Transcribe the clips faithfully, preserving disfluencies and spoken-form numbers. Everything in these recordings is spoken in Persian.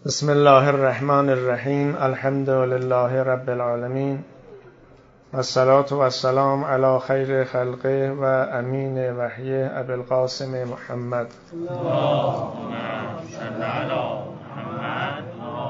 بسم الله الرحمن الرحیم. الحمد لله رب العالمین والصلاة والسلام علی خیر خلقه و امین وحی ابی القاسم محمد اللهم صل علی محمد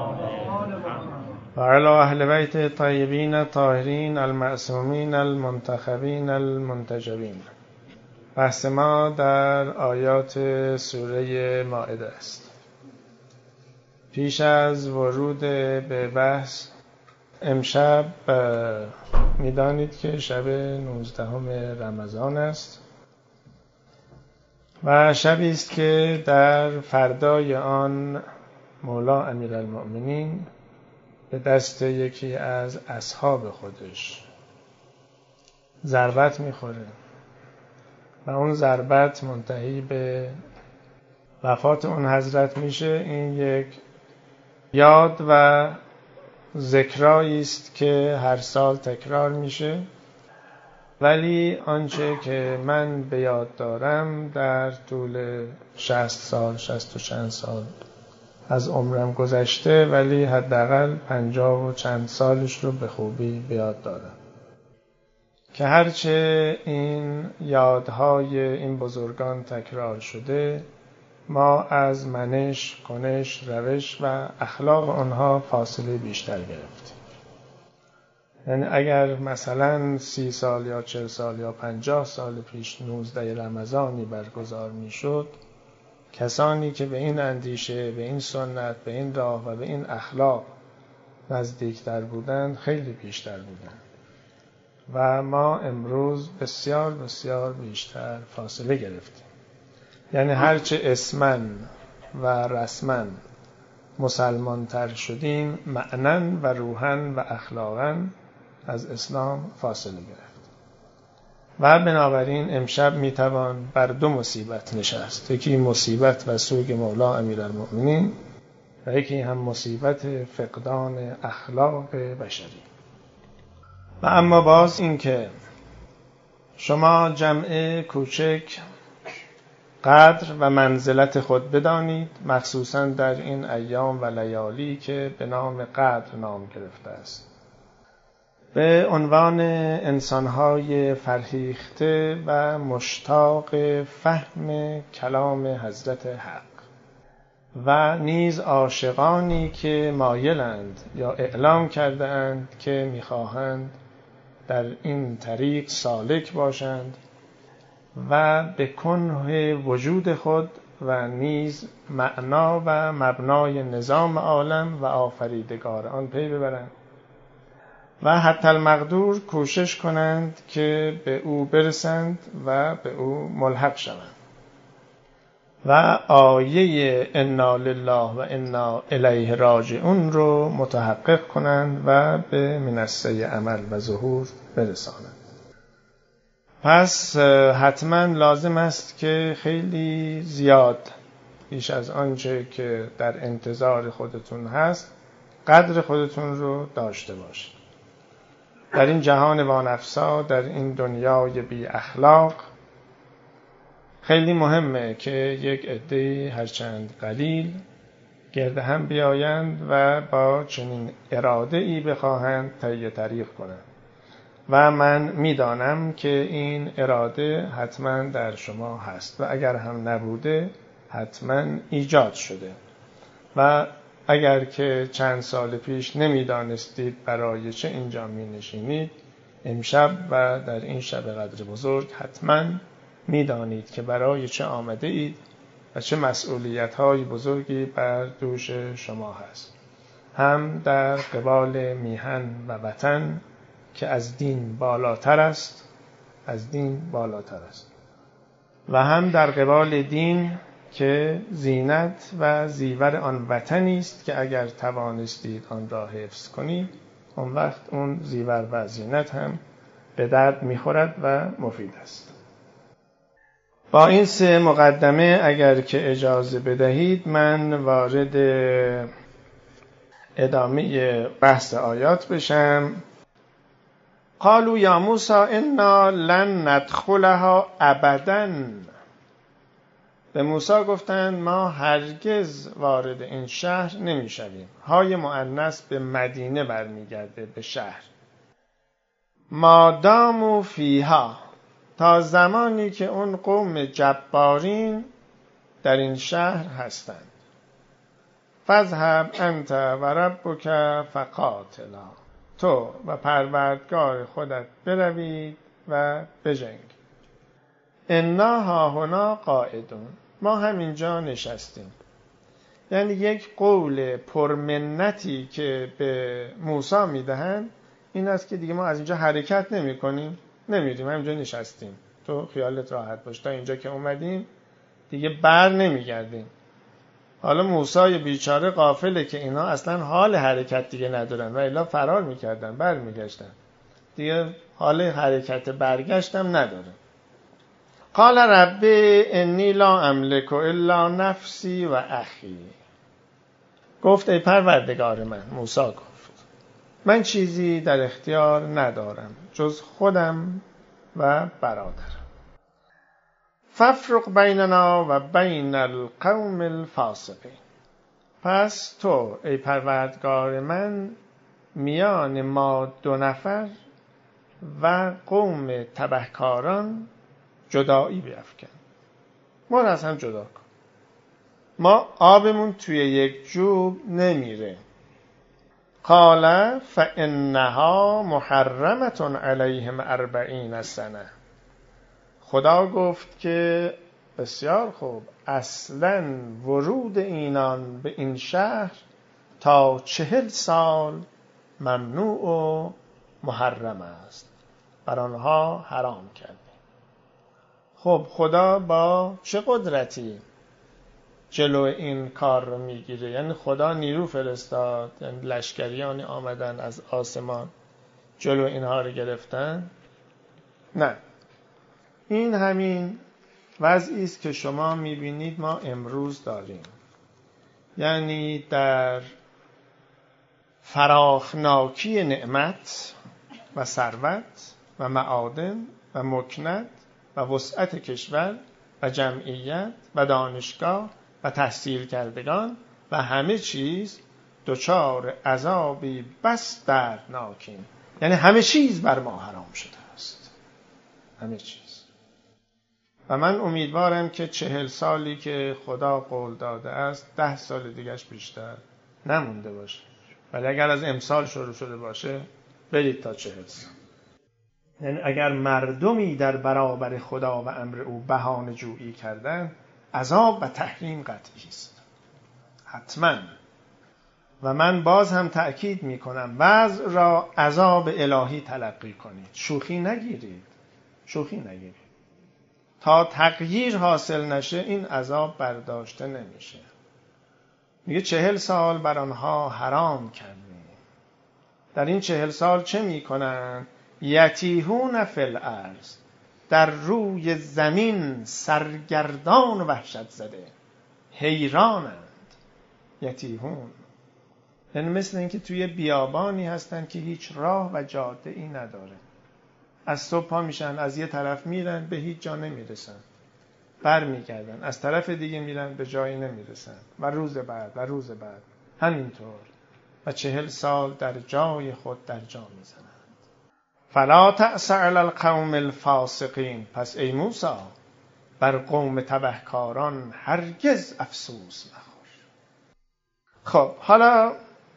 و علی اهل بیت الطیبین الطاهرین المعصومین المنتخبین المنتجبین. بحث ما در آیات سوره مائده است. پیش از ورود به بحث، امشب میدانید که شب نوزدهم رمضان است و شبی است که در فردای آن مولا امیرالمؤمنین به دست یکی از اصحاب خودش ضربت میخوره و اون ضربت منتهی به وفات اون حضرت میشه. این یک یاد و ذکرایی است که هر سال تکرار میشه، ولی آنچه که من به یاد دارم در طول شصت سال شصت و چند سال از عمرم گذشته، ولی حداقل پنجاه و چند سالش رو به خوبی به یاد دارم که هرچه این یادهای این بزرگان تکرار شده، ما از منش، کنش، روش و اخلاق آنها فاصله بیشتر گرفتیم. یعنی اگر مثلا سی سال یا چل سال یا پنجاه سال پیش نوزده رمضانی برگزار می شد، کسانی که به این اندیشه، به این سنت، به این راه و به این اخلاق نزدیکتر بودند خیلی بیشتر بودند و ما امروز بسیار بسیار بیشتر فاصله گرفتیم. یعنی هرچه اسمن و رسمن مسلمان تر شدیم، معنن و روحن و اخلاقن از اسلام فاصله گرفت و بنابراین امشب میتوان بر دو مصیبت نشست. یکی مصیبت و سوگ مولا امیرالمؤمنین و یکی هم مصیبت فقدان اخلاق بشری. و اما باز این که شما جمع کوچک قدر و منزلت خود بدانید، مخصوصا در این ایام و لیالی که به نام قدر نام گرفته است، به عنوان انسانهای فرهیخته و مشتاق فهم کلام حضرت حق و نیز عاشقانی که مایلند یا اعلام کرده اند که میخواهند در این طریق سالک باشند و به کنه وجود خود و نیز معنا و مبنای نظام عالم و آفریدگار آن پی ببرند و حتی المقدور کوشش کنند که به او برسند و به او ملحق شوند و آیه انا لله و انا الیه راجعون رو متحقق کنند و به منصه عمل و ظهور برسانند. پس حتما لازم است که خیلی زیاد بیش از آنچه که در انتظار خودتون هست قدر خودتون رو داشته باشید. در این جهان وانفسا، در این دنیای بی اخلاق، خیلی مهمه که یک عده هرچند قلیل گرد هم بیایند و با چنین اراده ای بخواهند طی طریق کنند و من میدانم که این اراده حتما در شما هست و اگر هم نبوده حتما ایجاد شده و اگر که چند سال پیش نمیدانستید برای چه اینجا می نشینید، امشب و در این شب قدر بزرگ حتما میدانید که برای چه آمده اید و چه مسئولیت های بزرگی بر دوش شما هست، هم در قبال میهن و وطن که از دین بالاتر است، از دین بالاتر است و هم در قبال دین که زینت و زیور آن وطنی است که اگر توانستید آن را حفظ کنید، اون وقت اون زیور و زینت هم به درد میخورد و مفید است. با این سه مقدمه اگر که اجازه بدهید من وارد ادامه بحث آیات بشم. قالوا یا موسی انا لن ندخلها ابدا به موسی گفتند ما هرگز وارد این شهر نمی شویم. های مؤنث به مدینه برمیگرده، به شهر. مادامو فیها، تا زمانی که اون قوم جبارین در این شهر هستند. فذهب انت و ربک فقاتلا، تو و پروردگار خودت بروید و بجنگید. انا هاهنا قاعدون، ما همینجا نشستیم. یعنی یک قول پرمنتی که به موسی میدهند این است که دیگه ما از اینجا حرکت نمی کنیم، نمیریم، همینجا نشستیم، تو خیالت راحت باش، تا اینجا که اومدیم دیگه بر نمیگردیم. حالا موسی بیچاره غافله که اینا اصلا حال حرکت دیگه ندارن و الا فرار میکردن، بر میگشتن، دیگه حال حرکت برگشتم نداره. قال ربی انی لا املک الا نفسی و اخی، گفت ای پروردگار من، موسی گفت من چیزی در اختیار ندارم جز خودم و برادرم. فافرق بیننا و بین القوم الفاسقین، پس تو ای پروردگار من میان ما دو نفر و قوم تبهکاران جدایی بیفکن، ما رو از هم جدا کن، ما آبمون توی یک جوب نمیره. قال فانها محرمة علیهم اربعین سنه، خدا گفت که بسیار خوب، اصلا ورود اینان به این شهر تا چهل سال ممنوع و محرم است، بر آنها حرام کرده. خب خدا با چه قدرتی جلو این کار رو میگیره؟ یعنی خدا نیرو فرستاد، یعنی لشکریانی آمدن از آسمان جلو اینها رو گرفتن؟ نه، این همین وضعی است که شما میبینید ما امروز داریم. یعنی در فراخناکی نعمت و ثروت و معادن و مکنت و وسعت کشور و جمعیت و دانشگاه و تحصیل کردگان و همه چیز دچار عذابی بس دردناکیم. یعنی همه چیز بر ما حرام شده است، همه چیز. و من امیدوارم که چهل سالی که خدا قول داده است ده سال دیگهش بیشتر نمونده باشه، ولی اگر از امسال شروع شده باشه برید تا چهل سال. یعنی اگر مردمی در برابر خدا و امر او بهانه جویی کردن، عذاب و تحریم قطعی است، حتما. و من باز هم تأکید می کنم وضع را عذاب الهی تلقی کنید، شوخی نگیرید، شوخی نگیرید. تا تغییر حاصل نشه این عذاب برداشته نمیشه. میگه چهل سال بر آنها حرام کردیم. در این چهل سال چه میکنن؟ یتیهون فی الارض، در روی زمین سرگردان و وحشت زده، حیرانند. یتیهون یعنی مثل اینکه توی بیابانی هستن که هیچ راه و جاده ای نداره. از صبح پا میشن، از یه طرف میرن، به هیچ جا نمیرسن، بر میگردن، از طرف دیگه میرن، به جایی نمیرسن، و روز بعد و روز بعد همینطور، و چهل سال در جای خود در جا میزنند. فلا تأس علی القوم الفاسقین، پس ای موسی بر قوم تبهکاران هرگز افسوس نخور. خب حالا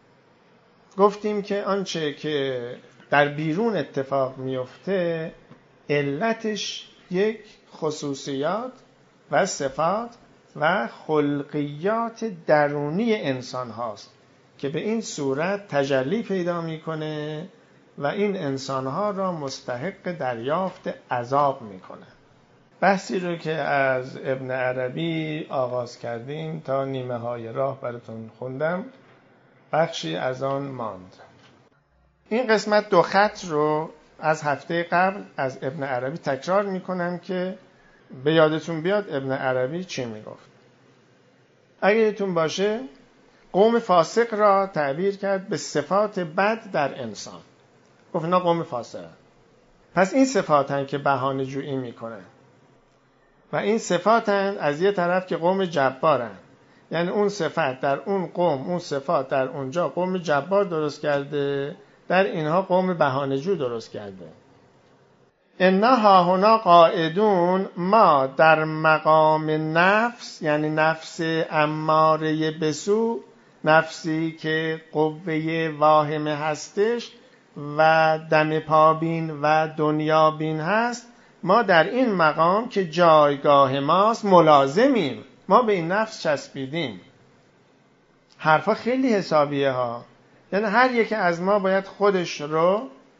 گفتیم که آنچه که در بیرون اتفاق میفته علتش یک خصوصیات و صفات و خلقیات درونی انسان هاست که به این صورت تجلی پیدا میکنه و این انسان ها را مستحق دریافت عذاب میکنه. بحثی رو که از ابن عربی آغاز کردیم تا نیمه های راه براتون خوندم، بخشی از آن ماند. این قسمت دو خط رو از هفته قبل از ابن عربی تکرار میکنم که به یادتون بیاد ابن عربی چی میگفت. اگه یادتون باشه قوم فاسق را تعبیر کرد به صفات بد در انسان. گفت اینا قوم فاسق، پس این صفات هن که بهانه جویی میکنن. و این صفاتند از یه طرف که قوم جبارن، یعنی اون صفت در اون قوم، اون صفات در اونجا قوم جبار درست کرده، در اینها قوم بهانه‌جو درست کرده. انا هاهنا قاعدون، ما در مقام نفس، یعنی نفس اماره بسو، نفسی که قوه واهمه هستش و دم پابین و دنیا بین هست، ما در این مقام که جایگاه ماست ملازمیم، ما به این نفس چسبیدیم. حرفا خیلی حسابیه ها، یعنی هر یک از ما باید خودش رو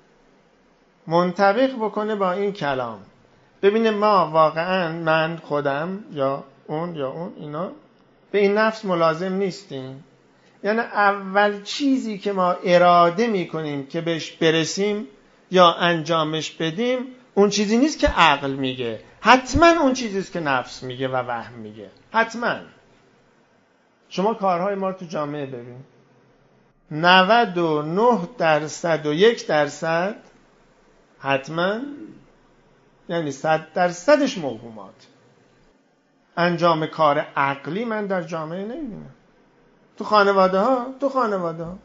منطبق بکنه با این کلام، ببینه ما واقعا من خودم یا اون یا اون اینا به این نفس ملازم نیستیم. یعنی اول چیزی که ما اراده میکنیم که بهش برسیم یا انجامش بدیم، اون چیزی نیست که عقل میگه، حتما اون چیزیست که نفس میگه و وهم میگه. حتما شما کارهای ما رو تو جامعه ببین، نود و نه درصد و یک درصد حتما، یعنی صد درصدش موهومات. انجام کار عقلی من در جامعه نمیبینم. تو خانواده ها تو خانواده ها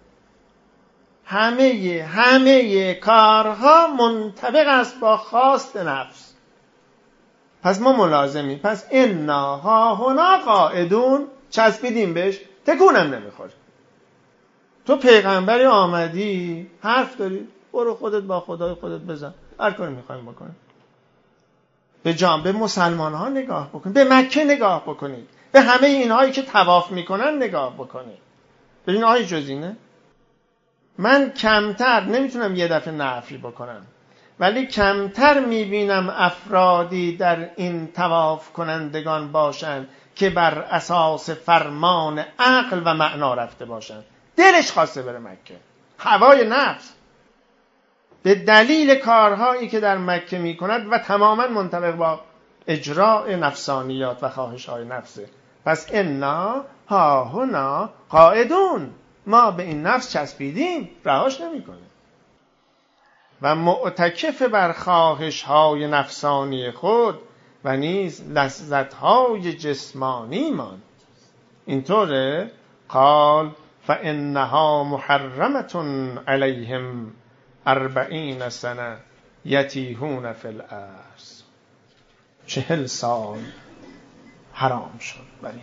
همه همه کارها منطبق است با خواست نفس. پس ما ملازمیم. پس انا هاهنا قاعدون، چسبیدیم بهش، تکونم نمیخوره. تو پیغمبری آمدی، حرف داری، برو خودت با خدای خودت بزن، هر کاری میخوایم بکنیم. به جام به مسلمان ها نگاه بکنید، به مکه نگاه بکنید، به همه اینهایی که طواف میکنن نگاه بکنید. ببین آیه جزینه، من کمتر نمیتونم یه دفعه نفی بکنم، ولی کمتر میبینم افرادی در این طواف کنندگان باشند که بر اساس فرمان عقل و معنا رفته باشند. دلش خواسته بره مکه، هوای نفس، به دلیل کارهایی که در مکه میکند و تماما منطبق با اجراء نفسانیات و خواهش‌های نفسه. پس انا هاهنا قاعدون، ما به این نفس چسبیدیم، رهاش نمی‌کنیم و معتکف بر خواهش‌های نفسانی خود و نیز لذت‌های جسمانی مان. اینطوره قال فانها محرمة علیهم اربعین سنه یتیهون فی الارض. چهل سال حرام شد بر اینا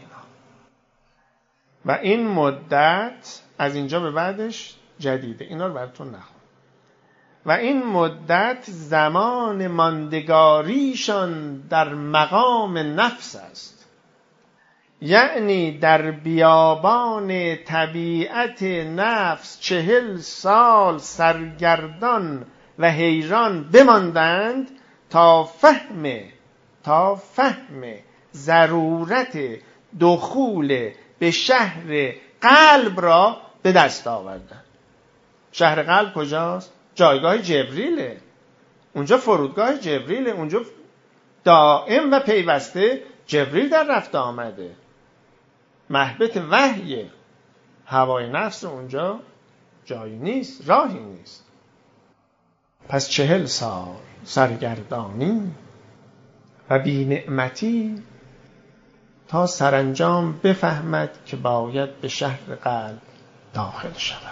و این مدت از اینجا به بعدش جدیده، اینا رو براتون نخون. و این مدت زمان ماندگاریشان در مقام نفس است، یعنی در بیابان طبیعت نفس چهل سال سرگردان و حیران بماندند تا فهم تا فهم ضرورت دخول به شهر قلب را به دست آوردند. شهر قلب کجاست؟ جایگاه جبریله، اونجا فرودگاه جبریله، اونجا دائم و پیوسته جبریل در رفت آمده، محبت وحیه. هوای نفس اونجا جایی نیست، راهی نیست. پس چهل سال سرگردانی و بی‌نعمتی تا سرانجام بفهمد که باید به شهر قلب داخل شود.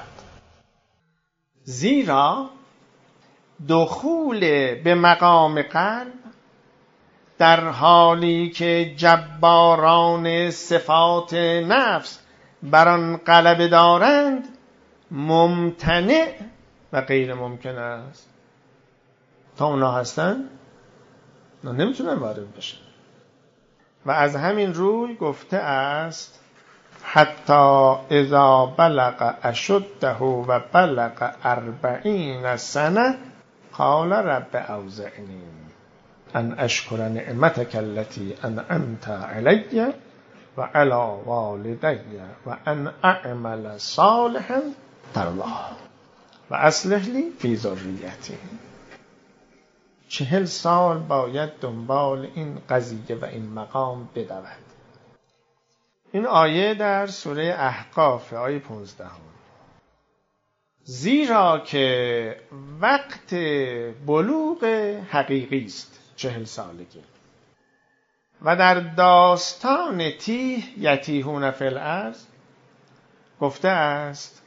زیرا دخول به مقام قلب در حالی که جباران صفات نفس بر آن غلبه دارند ممتنع و غیر ممکن است. تا اونا هستن اونا نمیتونن وارد بشن. و از همین روی گفته است حتی اذا بلغ اشده و بلغ اربعین سنه قال رب اوزعنی ان اشکر نعمتک التي انعمت علی و علی والدی و ان اعمل صالحا ترضاه و اصلح لی فی ذریتی. چهل سال باید دنبال این قضیه و این مقام بدود. این آیه در سوره احقاف، آیه پانزده. زیرا که وقت بلوغ حقیقی است چهل سالگی و در داستان تیه یتیهون فی الارض گفته است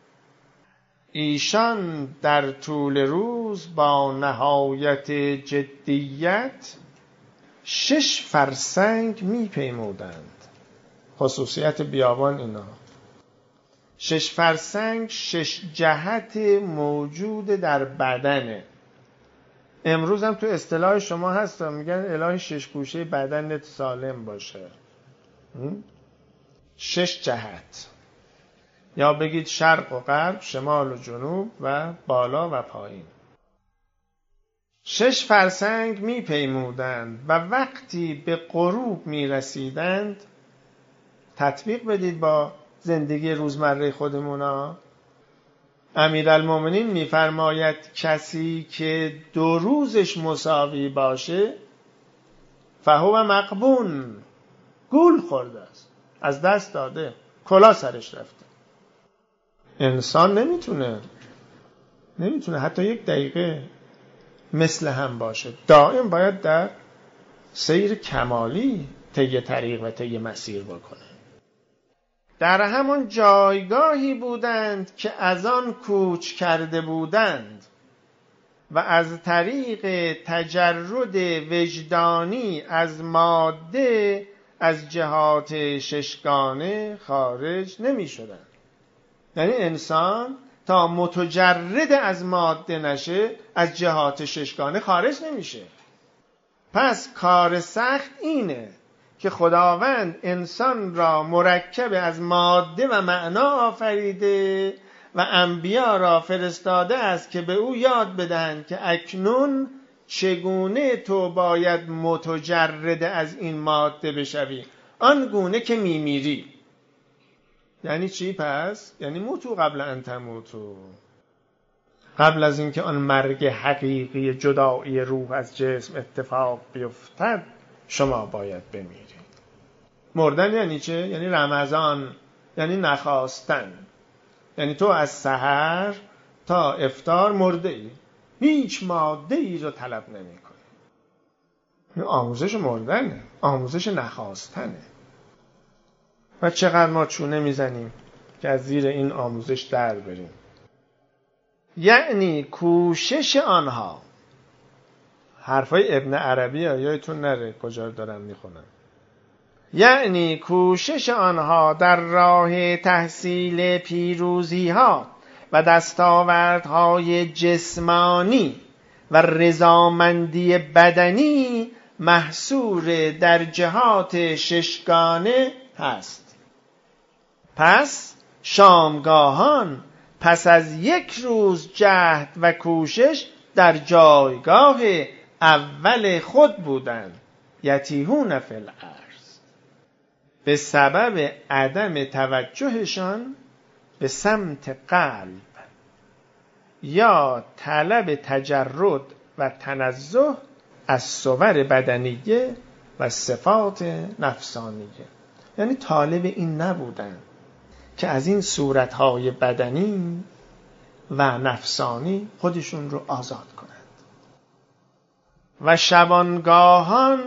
ایشان در طول روز با نهایت جدیت شش فرسنگ میپیمودند. خصوصیت بیابان اینا، شش فرسنگ شش جهت موجود در بدنه. امروز هم تو اصطلاح شما هست میگن الهی شش گوشه بدنت سالم باشه. شش جهت، یا بگید شرق و غرب، شمال و جنوب و بالا و پایین. شش فرسنگ میپیمودند و وقتی به غروب میرسیدند، تطبیق بدید با زندگی روزمره خودمونا. امیرالمومنین میفرماید کسی که دو روزش مساوی باشه فهو مغبون، گول خورده است، از دست داده، کلا سرش رفته. انسان نمیتونه نمیتونه حتی یک دقیقه مثل هم باشه. دائم باید در سیر کمالی طی طریق و طی مسیر بکنه. در همان جایگاهی بودند که از آن کوچ کرده بودند و از طریق تجرد وجدانی از ماده از جهات ششگانه خارج نمی شدند. یعنی انسان تا متجرد از ماده نشه از جهات ششگانه خارج نمیشه. پس کار سخت اینه که خداوند انسان را مرکب از ماده و معنا آفریده و انبیا را فرستاده است که به او یاد بدهند که اکنون چگونه تو باید متجرد از این ماده بشوی، آنگونه که میمیری. یعنی چی پس؟ یعنی موتو قبل ان تموتو، قبل از اینکه آن مرگ حقیقی جدایی روح از جسم اتفاق بیفتد شما باید بمیرید. مردن یعنی چه؟ یعنی رمضان، یعنی نخواستن. یعنی تو از سحر تا افطار مرده ای، هیچ ماده ای رو طلب نمی کنی. این آموزش مردنه، آموزش نخواستنه. و چقدر ما چونه میزنیم که از زیر این آموزش در بریم. یعنی کوشش آنها، حرفای ابن عربی یادتون نره کجا دارم میخونم، یعنی کوشش آنها در راه تحصیل پیروزی ها و دستاوردهای جسمانی و رضامندی بدنی محصور در جهات ششگانه هست. پس شامگاهان پس از یک روز جهد و کوشش در جایگاه اول خود بودند، یتیهون فی الارض، به سبب عدم توجهشان به سمت قلب یا طلب تجرد و تنزه از صور بدنیه و صفات نفسانیه. یعنی طالب این نبودند که از این صورتهای بدنی و نفسانی خودشون رو آزاد کنند. و شبانگاهان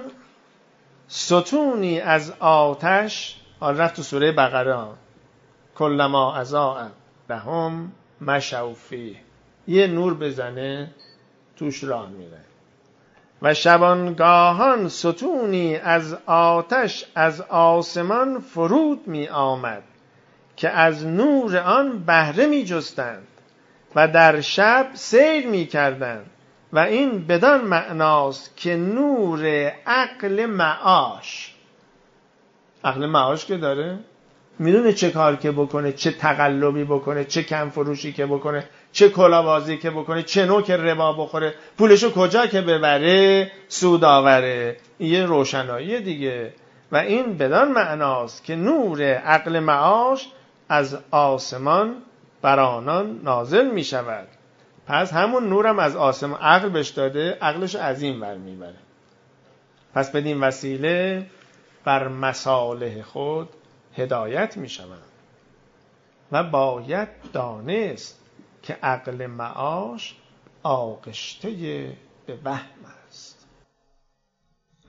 ستونی از آتش، آن رفت تو سوره بقره، کلما اضاء لهم مشوا فیه، یه نور بزنه توش راه میره. و شبانگاهان ستونی از آتش از آسمان فرود می آمد که از نور آن بهره می جستند و در شب سیر می کردند. و این بدان معناست که نور عقل معاش، عقل معاش که داره میدونه چه کار که بکنه، چه تقلبی بکنه، چه کم فروشی که بکنه، چه کلابازی که بکنه، چه نوع که ربا بخوره، پولشو کجا که ببره سود آوره. یه روشنایی دیگه. و این بدان معناست که نور عقل معاش از آسمان بر آنان نازل می شود. پس همون نورم از آسمان عقل بهش داده، عقلش از این ور میبره. پس بدین وسیله بر مصالح خود هدایت می شوند. و باید دانست که عقل معاش آغشته به وهم است.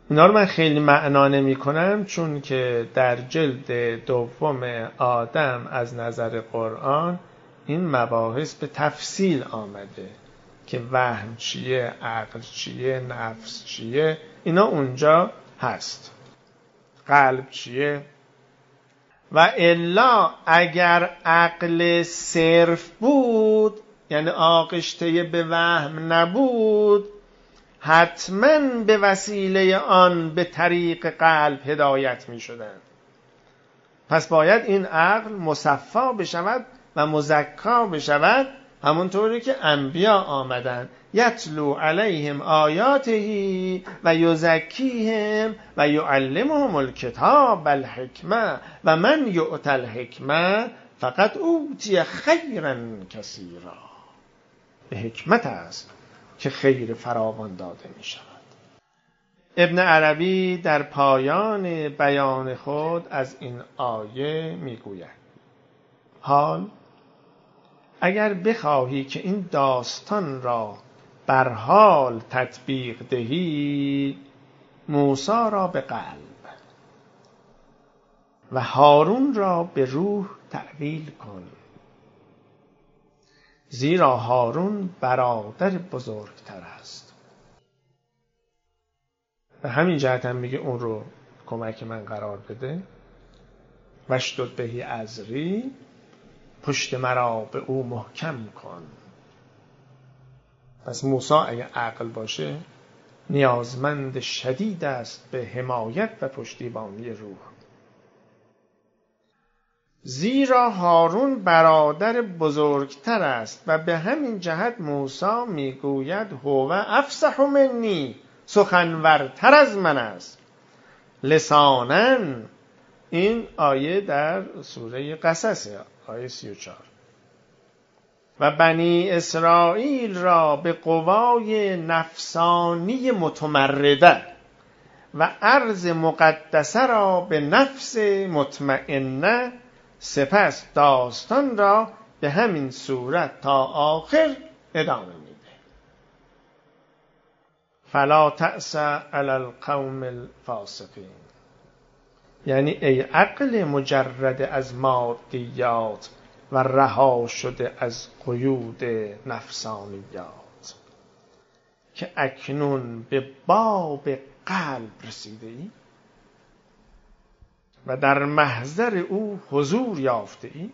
اینا رو من خیلی معنا نمی کنم، چون که در جلد دوم آدم از نظر قرآن این مباحث به تفصیل آمده که وهم چیه، عقل چیه، نفس چیه، اینا اونجا هست. قلب چیه؟ و الا اگر عقل صرف بود، یعنی آغشته به وهم نبود، حتما به وسیله آن به طریق قلب هدایت می شدند. پس باید این عقل مصفا بشود و مزکا بشود، همونطوری که انبیا آمدن یتلو علیهم آیاته و یزکیهم و یعلمهم الکتاب والحکمه و من یؤت الحکمه فقط اوتی خیرا کثیرا. به حکمت است که خیر فراوان داده می شود. ابن عربی در پایان بیان خود از این آیه می گوید: حال اگر بخواهی که این داستان را بر حال تطبیق دهی، موسی را به قلب و هارون را به روح تأویل کن، زیرا هارون برادر بزرگتر است. و همین جهت هم میگه اون رو کمک من قرار بده. وشدد بهی ازری، پشت مرا به او محکم کن. پس موسی اگه عقل باشه نیازمند شدید است به حمایت و پشتیبانی روح. زیرا هارون برادر بزرگتر است و به همین جهت موسی میگوید هو افصح منی، سخنورتر از من است. لسانن، این آیه در سوره قصص آیه سی و چهار. و بنی اسرائیل را به قوای نفسانی متمرده و ارض مقدسه را به نفس مطمئنه، سپس داستان را به همین صورت تا آخر ادامه میده. فلا تأس علی القوم الفاسقین، یعنی ای عقل مجرد از مادیات و رها شده از قیود نفسانیات، که اکنون به باب قلب رسیده ای و در محضر او حضور یافته ای،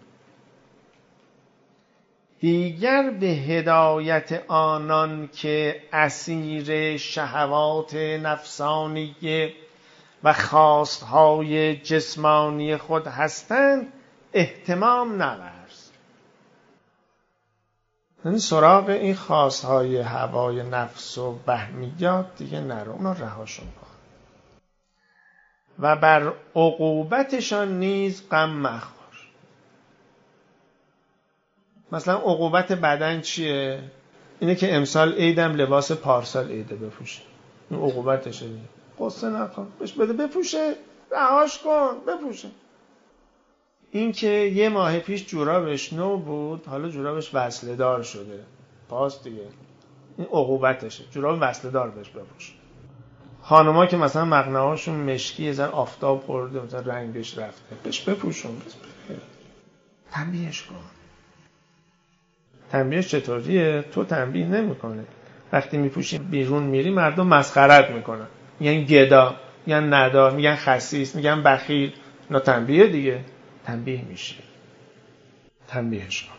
دیگر به هدایت آنان که اسیر شهوات نفسانیه و خواستهای جسمانی خود هستند اهتمام نورز. یعنی سراغ این خواستهای هوای نفس و وهمیات دیگه نرو، اونا رهاشون کن. و بر عقوبتشان نیز غم مخور. مثلا عقوبت بدن چیه؟ اینه که امسال عیدم لباس پارسال عیده بپوشه. این عقوبتشه. قصه نکن، بهش بده بپوشه، رهاش کن بپوشه. این که یه ماه پیش جورابش نو بود، حالا جورابش وصله دار شده، پاس دیگه، این عقوبتشه. جوراب وصله دار بهش بپوشه. خانوما که مثلا مقنعهاشون مشکی، یه ذره آفتاب خورده، مثلا رنگش رفته، بهش بپوشون. تنبیهش کن. تنبیهش چطوریه؟ تو تنبیه نمی‌کنه. وقتی میپوشی بیرون میری مردم مسخرت میکنن، میگن گدا، میگن ندار، میگن خسیس، میگن بخیل. اینا تنبیه دیگه. تنبیه میشه. تنبیهش کن.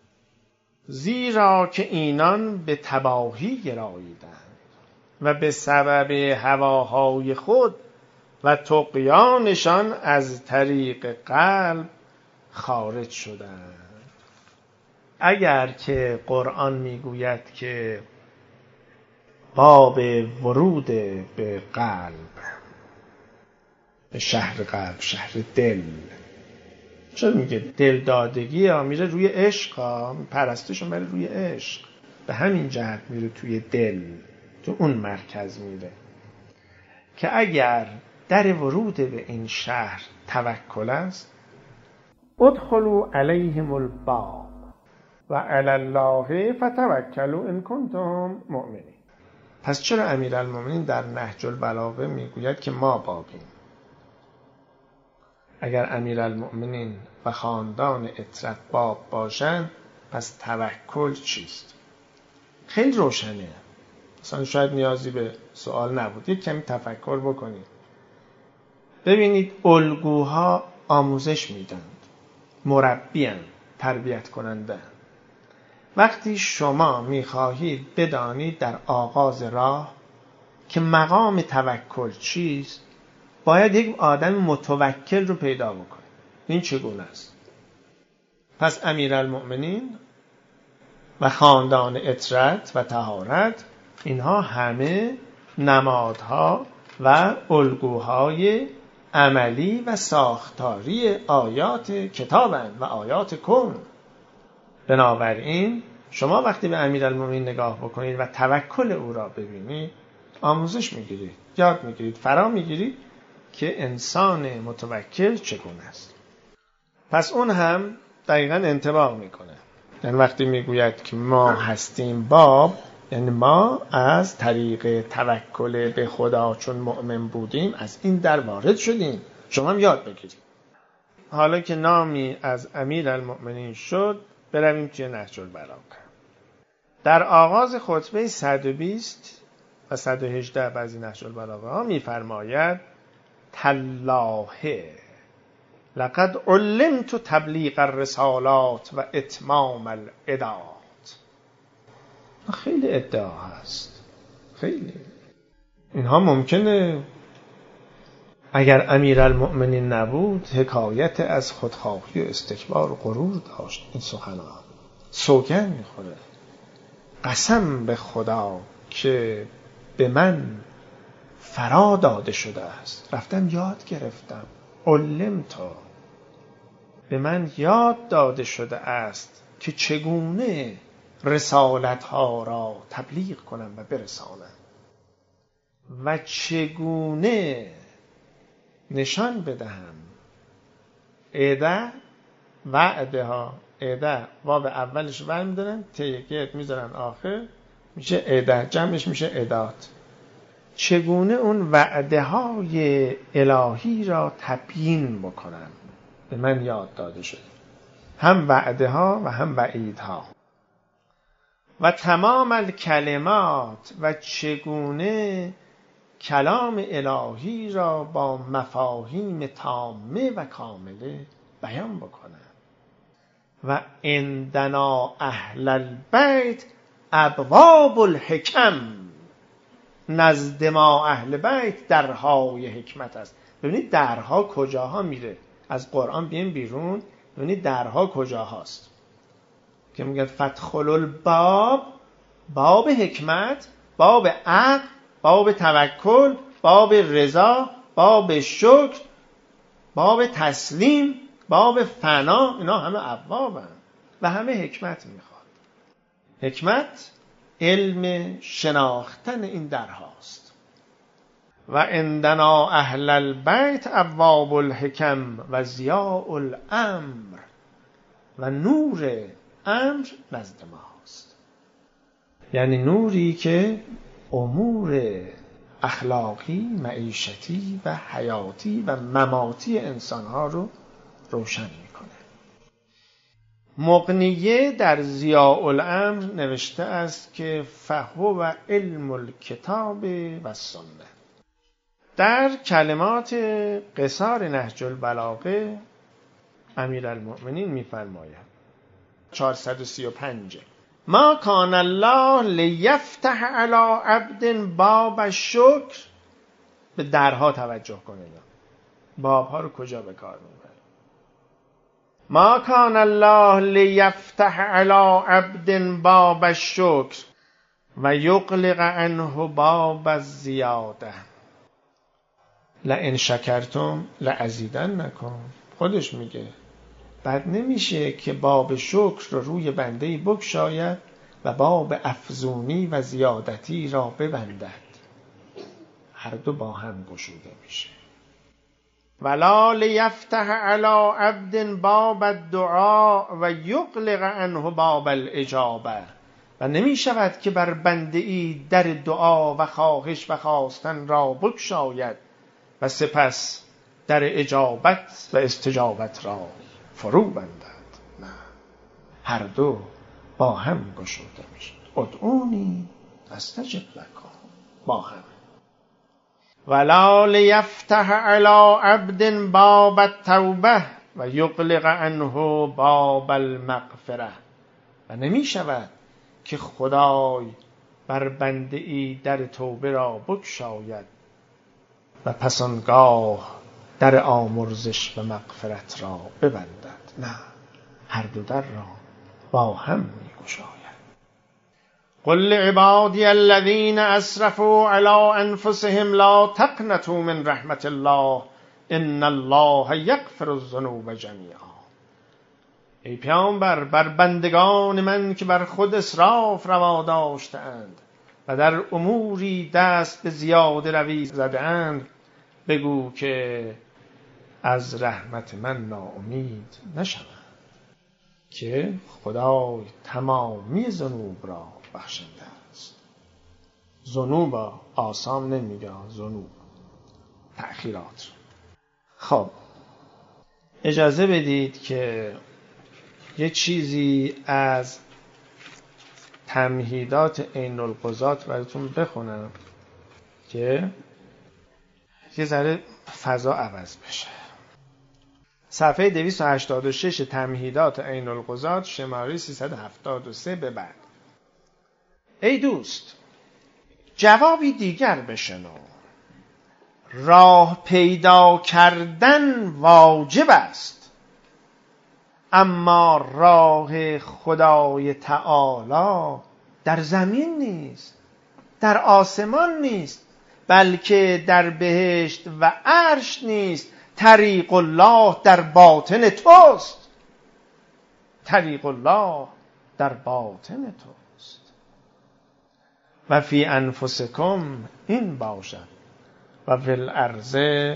زیرا که اینان به تباهی گراییدند و به سبب هواهای خود و طغیانشان از طریق قلب خارج شدند. اگر که قرآن میگوید که باب ورود به قلب، به شهر قلب، شهر دل، چرا میگه دل دادگی ها؟ میره روی عشق ها، پرستشون میره روی عشق، به همین جهت میره توی دل، تو اون مرکز میره. که اگر در ورود به این شهر توکل است، ادخلوا علیهم الباب و علی الله فتوکلوا ان کنتم مؤمنین. پس چرا امیرالمومنین در نهج البلاغه میگوید که ما بابیم؟ اگر امیرالمومنین و خاندان اطرت باب باشند پس توکل چیست؟ خیلی روشنه، اصلا شاید نیازی به سوال نبود. یک کمی تفکر بکنید. ببینید الگوها آموزش میدند، مربیان، تربیت کننده. وقتی شما میخواهید بدانید در آغاز راه که مقام توکل چیست، باید یک آدم متوکل رو پیدا بکنید. این چگونه است؟ پس امیرالمومنین و خاندان اطرت و طهارت، اینها همه نمادها و الگوهای عملی و ساختاری آیات کتابند و آیات کون. بنابراین شما وقتی به امیرالمومنین نگاه بکنید و توکل او را ببینید، آموزش میگیرید، یاد میگیرید، فرا میگیرید که انسان متوکل چگونه است. پس اون هم دقیقاً انطباق میکنه. یعنی وقتی میگوید که ما هستیم باب، یعنی ما از طریق توکل به خدا چون مؤمن بودیم از این در وارد شدیم. شما هم یاد بگیرید. حالا که نامی از امیرالمومنین شد، برویم توی نهج البلاغه. در آغاز خطبه صد و بیست و صد و هجده بعضی نهج البلاغه ها میفرماید تالله لقد علمت تبلیغ الرسالات و اتمام العدات. خیلی ادعا هست، خیلی. اینها ممکنه اگر امیرالمومنین نبود حکایت از خودخواهی و استکبار و غرور داشت. این سخنان سوگند میخوره، قسم به خدا که به من فرا داده شده است، رفتم یاد گرفتم، علمت، به من یاد داده شده است که چگونه رسالت ها را تبلیغ کنم و برسانم و چگونه نشان بدهم. عده وعده ها، عده واو اولش ور میدارن، تیگت میذارن آخر، میشه عده، جمعش میشه عدات. چگونه اون وعده های الهی را تبیین بکنم، به من یاد داده شده، هم وعده ها و هم وعید ها. و تمام الکلمات، و چگونه کلام الهی را با مفاهیم تامه و کامله بیان بکنم. و عندنا اهل البیت ابواب الحکم، نزد ما اهل بیت درهای حکمت است. ببینید درها کجاها میره، از قرآن بیایم بیرون ببینید درها کجاهاست که میگه فدخلوا الباب، باب حکمت، باب عقل، باب توکل، باب رضا، باب شکر، باب تسلیم، باب فنا. اینا همه ابوابن و همه حکمت میخواد. حکمت علم شناختن این درهاست. و عندنا اهل البیت ابواب الحکم و ضیاء الامر، و نور امر نزد ماست. یعنی نوری که امور اخلاقی، معیشتی و حیاتی و مماتی انسانها رو روشن میکنه. مغنیه در ضیاء الامر نوشته است که فهو علم الکتاب و سنه. در کلمات قصار نهج البلاغه امیرالمومنین میفرماید چهارصد و سی و پنج ما کان الله لیفتح علی عبد باب الشکر. به درها توجه کنید، بابها رو کجا به کار میبره. ما کان الله لیفتح علی عبد باب الشکر و یغلق عنه باب الزیاده لئن شکرتم لازیدنکم. خودش میگه بد نمیشه که باب شکر رو روی بنده‌ای بگشاید و باب افزونی و زیادتی را ببندد. هر دو با هم گشوده میشه. ولا لیفتح علی عبد باب الدعاء و یغلق عنه باب الاجابه. و نمی شود که بر بنده ای در دعا و خواهش و خواستن را بگشاید و سپس در اجابت و استجابت را فرو بندد. نه، هر دو با هم گشوده میشد. ادعونی استجب لکم، با هم. ولا لیفتح علی عبد باب التوبه و یغلق عنه باب المغفره. و نمی شود که خدای بر بنده ای در توبه را بگشاید و پس آنگاه در آمرزش و مغفرت را ببندد. نه، هر دو در را با هم می گشاید. قل لعبادی الذین اسرفوا علی انفسهم لا تقنطوا من رحمت الله ان الله یغفر الذنوب جمیعا. ای پیامبر، بر بندگان من که بر خود اسراف روا داشتند و در اموری دست به زیاده روی زدند بگو که از رحمت من ناامید نشوند، که خدای تمامی ذنوب را بخشنده است. ذنوب آسان نمیگه، ذنوب تأخیرات. خب اجازه بدید که یه چیزی از تمهیدات عین القضات براتون بخونم که یه ذره فضا عوض بشه. صفحه دویست و هشتاد و شش تمهیدات عین القضات، شماره سیصد و هفتاد و سه به بعد. ای دوست، جوابی دیگر بشنو. راه پیدا کردن واجب است، اما راه خدای تعالی در زمین نیست، در آسمان نیست، بلکه در بهشت و عرش نیست. طریق الله در باطن توست. طریق الله در باطن توست. و فی انفسکم این باشد و فی الارض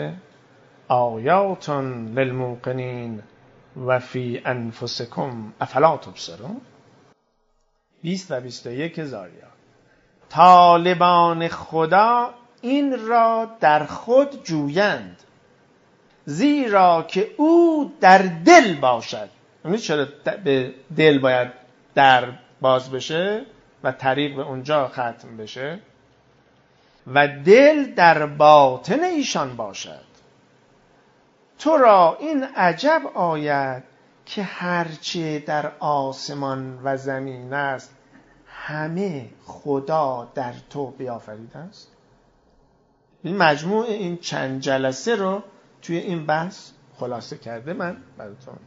آیات للموقنین و فی انفسکم افلا تبصرون. بیست و بیست و یک زاریات. طالبان خدا این را در خود جویند، زیرا که او در دل باشد. یعنی چرا به دل باید در باز بشه و طریق به اونجا ختم بشه؟ و دل در باطن ایشان باشد. تو را این عجب آید که هرچه در آسمان و زمین است همه خدا در تو بیافریده است. این مجموع این چند جلسه رو توی این بحث خلاصه کرده من براتون.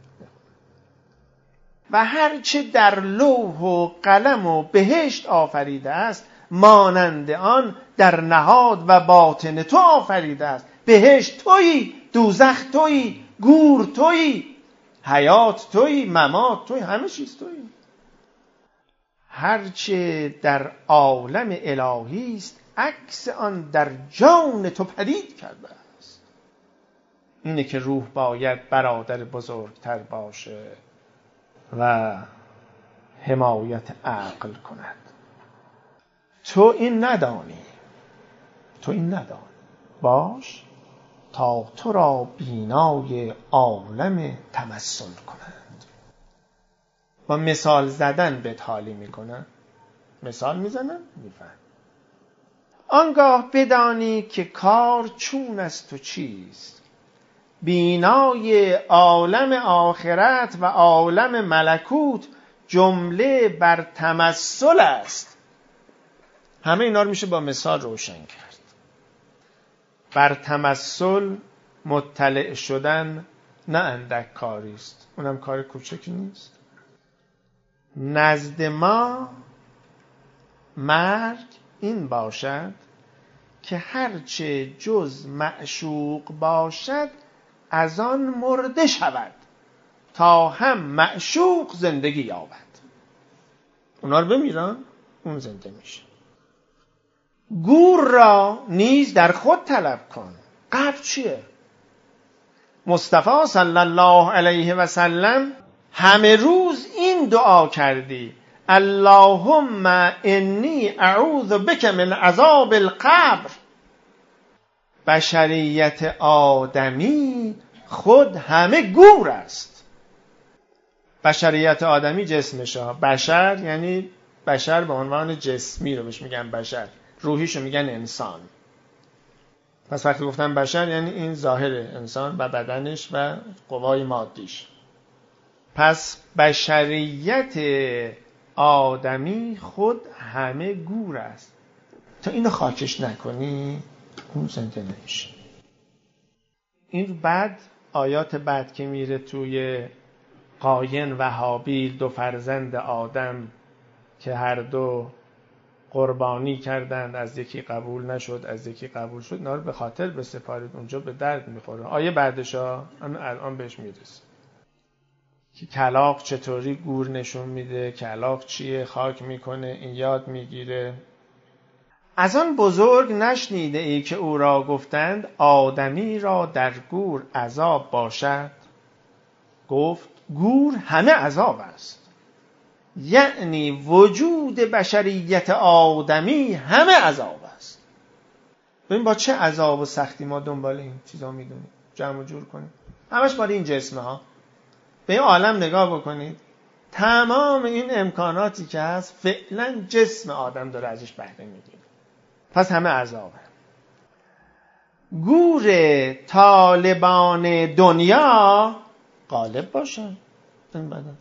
و هرچه در لوح و قلم و بهشت آفریده است مانند آن در نهاد و باطن تو آفریده است. بهشت تویی، دوزخ تویی، گور تویی، حیات تویی، ممات تویی، همه چیز تویی. هرچه در عالم الهی است عکس آن در جان تو پدید کرده است. اینه که روح باید برادر بزرگتر باشه و حمایت عقل کند. تو این ندانی، تو این ندانی. باش تا تو را بینای عالم تمثل کنند. با مثال زدن به حالی میکنن، مثال میزنن میفهم. آنگاه بدانی که کار چون است و چیست. بینای عالم آخرت و عالم ملکوت جمله بر تمثل است. همه اینا رو میشه با مثال روشن کرد. بر تمثل مطلع شدن نه اندک کاری است، اونم کار کوچکی نیست. نزد ما مرگ این باشد که هرچه جز معشوق باشد از آن مرده شود تا هم معشوق زندگی یابد. اونا رو بمیرن اون زنده میشه. گور را نیز در خود طلب کن. قبل چیه؟ مصطفی صلی الله علیه و سلم همه روز این دعا کردی: اللهم انی اعوذ بک من عذاب القبر. بشریت آدمی خود همه گور است. بشریت آدمی جسمشه. بشر یعنی بشر به عنوان جسمی رو بهش میگن بشر، روحیشو میگن انسان. پس وقتی گفتن بشر یعنی این ظاهر انسان و بدنش و قوای مادیش. پس بشریت آدمی خود همه گور است. تا اینو خاکش نکنی اون زنده نمیشه. این بعد آیات بعد که میره توی قاین و هابیل، دو فرزند آدم که هر دو قربانی کردند، از یکی قبول نشد از یکی قبول شد، اینا رو به خاطر بسپارید، اونجا به درد میخوره. آیه بعدش ها الان بهش میرسه که کلاغ چطوری گور نشون میده، کلاغ چیه، خاک میکنه، این یاد میگیره. از آن بزرگ نشنیده ای که او را گفتند آدمی را در گور عذاب باشد؟ گفت گور همه عذاب است. یعنی وجود بشریت آدمی همه عذاب است. ببین با چه عذاب و سختی ما دنبال این چیزا میدونیم جمع و جور کنیم. همش مال این جسمه ها. به این عالم نگاه بکنید، تمام این امکاناتی که هست فعلا جسم آدم داره ازش بهره میگیره. پس همه عذابه. گور طالبان دنیا غالب باشه این بدن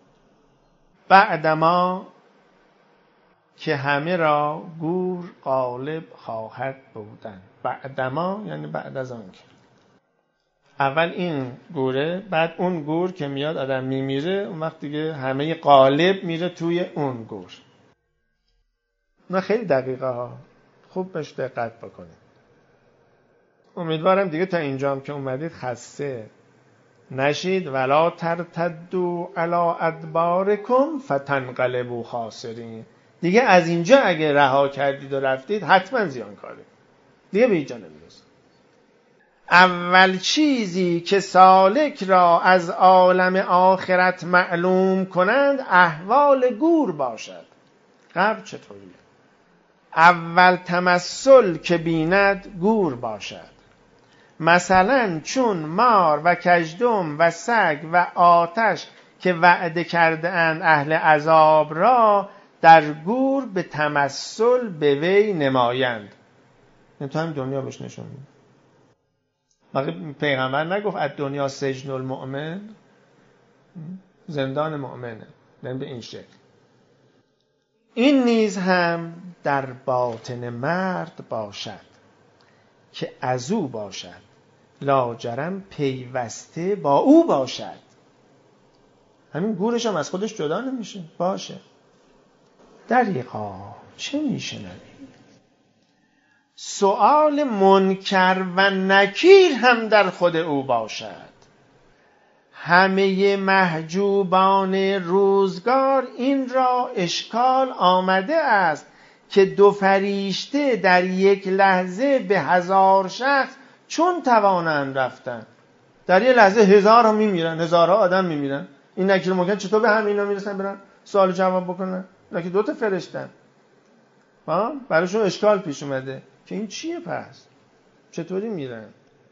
بعدما که همه را گور غالب خواهد بودن. بعدما یعنی بعد از آن که اول این گوره، بعد اون گور که میاد آدم میمیره، اون وقت دیگه همه غالب میره توی اون گور. نه خیلی دقیقه ها، خوب بهش دقت بکنید. امیدوارم دیگه تا اینجام که اومدید خسته نشید. ولا ترتدوا علی ادبارکم فتنقلبوا خاسرین. دیگه از اینجا اگه رها کردید و رفتید حتما زیانکاره، دیگه به اینجا نمیرسید. اول چیزی که سالک را از عالم آخرت معلوم کنند احوال گور باشد. قبر چطوریه؟ اول تمثل که بیند گور باشد. مثلا چون مار و کژدم و سگ و آتش که وعده کرده اند اهل عذاب را در گور به تمثل به وی نمایند. این تو هم دنیا بهش نشون میده. مگه پیغمبر نگفت از دنیا سجن المؤمن؟ زندان مؤمنه. یعنی به این شکل. این نیز هم در باطن مرد باشد که از او باشد، لاجرم پیوسته با او باشد. همین گورش هم از خودش جدا نمیشه. باشه. دریغا چه میشنوی؟ سؤال منکر و نکیر هم در خود او باشد. همه محجوبان روزگار این را اشکال آمده است که دو فرشته در یک لحظه به هزار شخص چون توانند رفتن. در یک لحظه هزار ها میمیرن، هزارها آدم میمیرن. این نکیر ممکن چطور به همه اینا میرسن برن سوال جواب بکنن؟ نکیر دو تا فرشتن. برایشون اشکال پیش اومده که این چیه پس؟ چطوری میرن؟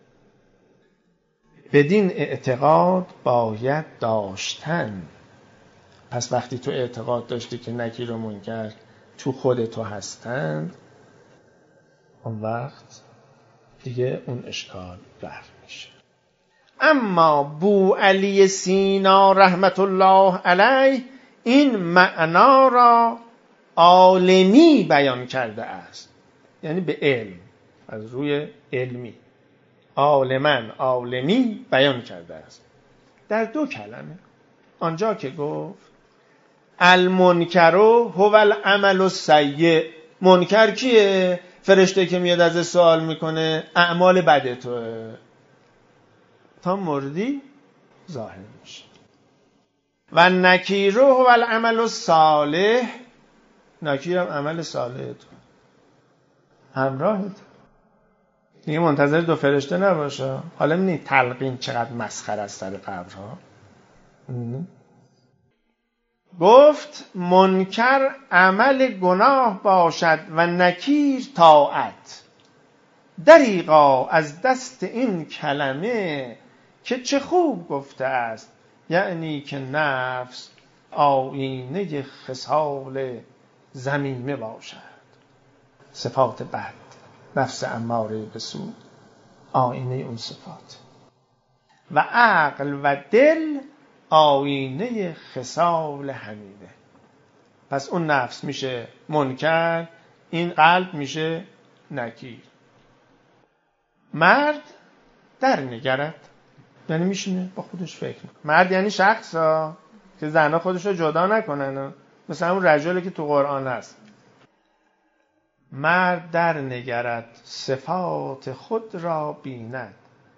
بدین اعتقاد باید داشتن. پس وقتی تو اعتقاد داشتی که نکیر و منکر تو خود تو هستند، اون وقت دیگه اون اشکال رفت میشه. اما بو علی سینا رحمت الله علیه این معنا را عالمی بیان کرده است، یعنی به علم، از روی علمی، عالمن عالمی بیان کرده است در دو کلمه. آنجا که گفت المنکر هو العمل السیء. منکر کیه؟ فرشته که میاد از سوال میکنه اعمال بد توه، تا مردی ظاهر میشه. و نکیر هو العمل الصالح. نکیر هم عمل صالح تو همراهت. دیگه منتظر دو فرشته نباشه. حالا می‌بینی تلقین چقدر مسخره است سر قبرها. گفت منکر عمل گناه باشد و نکیر طاعت. دریغا از دست این کلمه که چه خوب گفته است، یعنی که نفس آیینه خصال ذمیمه باشد. صفات بد، نفس اماره به سو، آیینه اون صفات، و عقل و دل آیینه خصال حمیده. پس اون نفس میشه منکر، این قلب میشه نکیر. مرد در نگرد یعنی میشینه با خودش فکر میکنه. مرد یعنی شخص ها که زنها خودش رو جدا نکنن، مثل اون رجلی که تو قرآن هست. مرد در نگرد صفات خود را بیند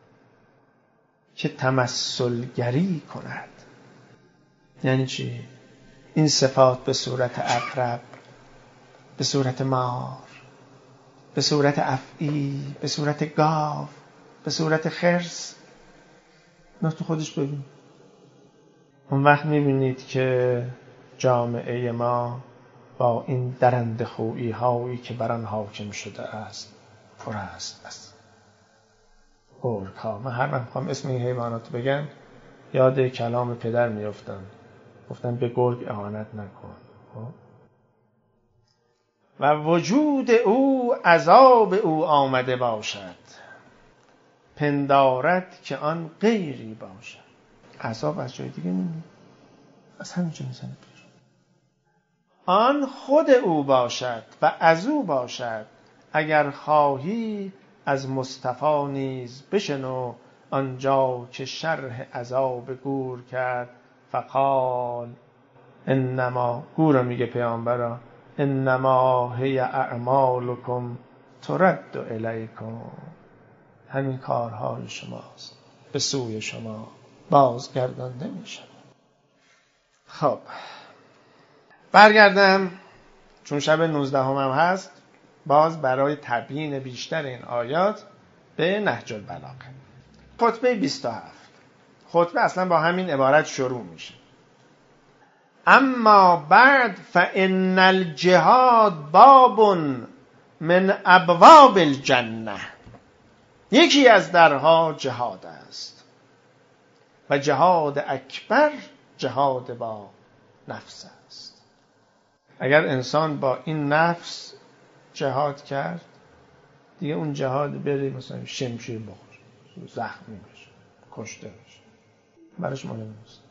که تمثلگری کند. یعنی چی؟ این صفات به صورت عقرب، به صورت مار، به صورت افعی، به صورت گاو، به صورت خرس، نه تو خودش ببین. اون وقت میبینید که جامعه ما با این درنده خویی هایی که بر آن حاکم شده است پر است است گرگ ها. من هر وقت میخوام اسم این حیوانات بگم یاد کلام پدر میافتم، گفتم به گرگ اهانت نکن. و وجود او عذاب او آمده باشد، پندارد که آن غیری باشد. عذاب از جای دیگه نمیاد، از همینجا میزنه بیرون. آن خود او باشد و از او باشد. اگر خواهی از مصطفی نیز بشنو، آنجا که شرح عذاب گور کرد. فقال انما، گور میگه پیامبرا، انما هی اعمالکم ترد الیکم. همین کارهای شماست به سوی شما بازگردانده میشه. خب برگردم، چون شب نوزدهم هم هست، باز برای تبیین بیشتر این آیات به نهج البلاغه. خطبه بیست و هفت. خطبه اصلا با همین عبارت شروع میشه: اما بعد فان الجهاد باب من ابواب الجنه. یکی از درها جهاد است و جهاد اکبر جهاد با نفس است. اگر انسان با این نفس جهاد کرد، دیگه اون جهاد بری مثلا شمشیر بخور، زخمی بشه، کشته بشه، برش مهم نیست.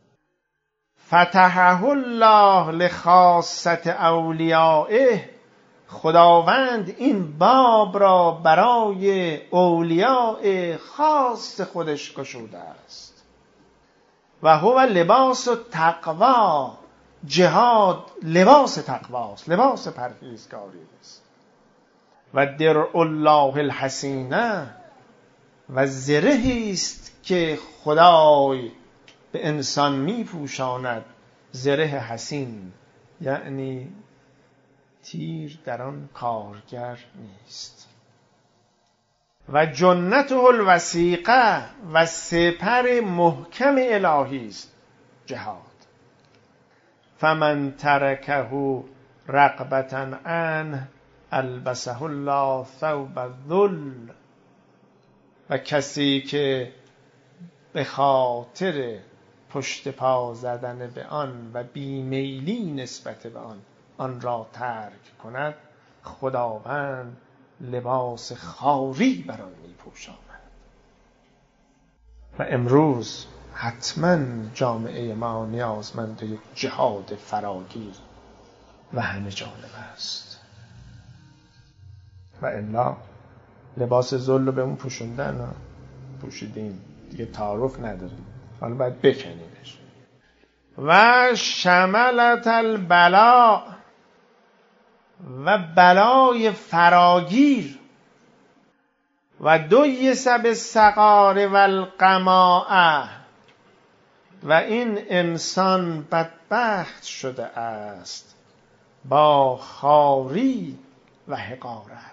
فتحه الله لخاصت اولیائه. خداوند این باب را برای اولیاء خاص خودش گشوده است. و هو لباس تقوا. جهاد لباس تقواست، لباس پرهیزگاری است. و درع الله الحسینه. و زرهی است که خدای به انسان می پوشاند. زره حسین یعنی تیر در آن کارگر نیست. و جنته الوثیقه. و سپر محکم الهی است جهاد. فمن ترکه رغبة عنه البسه الله ثوب الذل. و کسی که به خاطر پشت پا زدن به آن و بیمیلی نسبت به آن آن را ترک کند، خداوند لباس خواری بر آن می‌پوشاند. و امروز حتما جامعه ما نیازمند یک جهاد فراگیر و همه جانبه است. و الا لباس ذل رو بهمون پوشوندن، پوشیدیم دیگه، تعارف نداریم، حالا باید بکنیمش. و شملت البلاء. و بلای فراگیر. و دویس بالصغار والقماء. و این انسان بدبخت شده است با خواری و حقارت.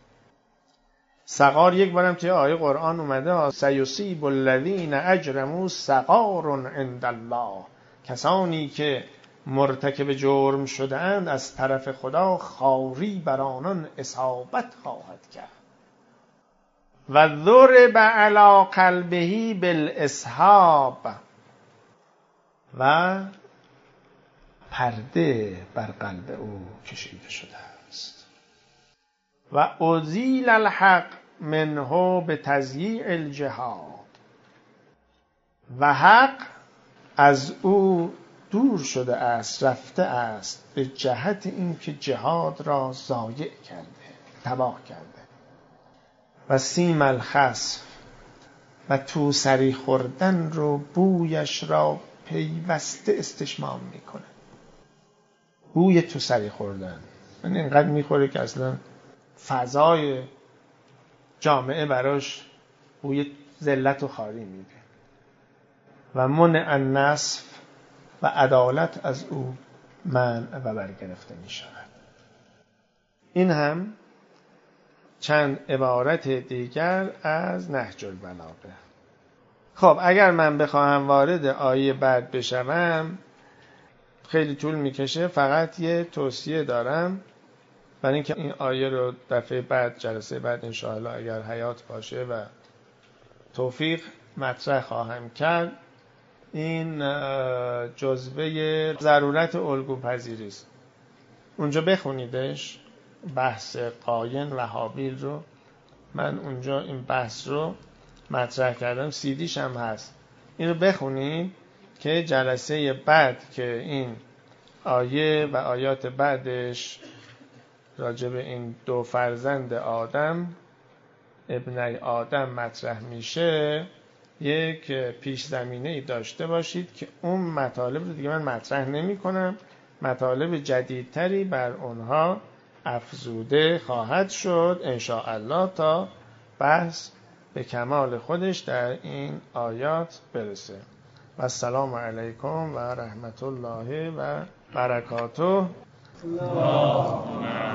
صغار یک بارم توی آیه قرآن اومده: سیصیب الذین اجرموا صغار عند الله. کسانی که مرتکب جرم شده‌اند از طرف خدا خواری بر آنان اصابت خواهد کرد. و ضرب علی قلبه بالاسحاب، و پرده بر قلب او کشیده شده است. و ازیل الحق منه به تضییع الجهاد، و حق از او دور شده است، رفته است به جهت اینکه جهاد را ضایع کرده، تباه کرده. و سیم الخسف، و تو سری خوردن رو بویش را پیوسته استشمام میکنه. بوی تو سری خوردن من اینقدر میخوره که اصلا فضای جامعه براش بوی ذلت و خواری میده. و منع النصف، و عدالت از او منع و برگرفته می شود. این هم چند عبارت دیگر از نهج البلاغه. خب اگر من بخواهم وارد آیه بعد بشوم خیلی طول میکشه. فقط یه توصیه دارم برای اینکه این آیه رو دفعه بعد، جلسه بعد انشاءالله اگر حیات باشه و توفیق مطرح خواهم کرد. این جزوه ضرورت الگو پذیری است. اونجا بخونیدش، بحث قاین و هابیل رو. من اونجا این بحث رو مطرح کردم، سیدیش هم هست. این رو بخونید که جلسه بعد که این آیه و آیات بعدش راجع به این دو فرزند آدم، ابنای آدم مطرح میشه، یک پیش زمینه‌ای داشته باشید که اون مطالب رو دیگه من مطرح نمی کنم. مطالب جدیدتری بر اونها افزوده خواهد شد ان شاء الله تا بحث به کمال خودش در این آیات برسه. و السلام علیکم و رحمت الله و برکاته.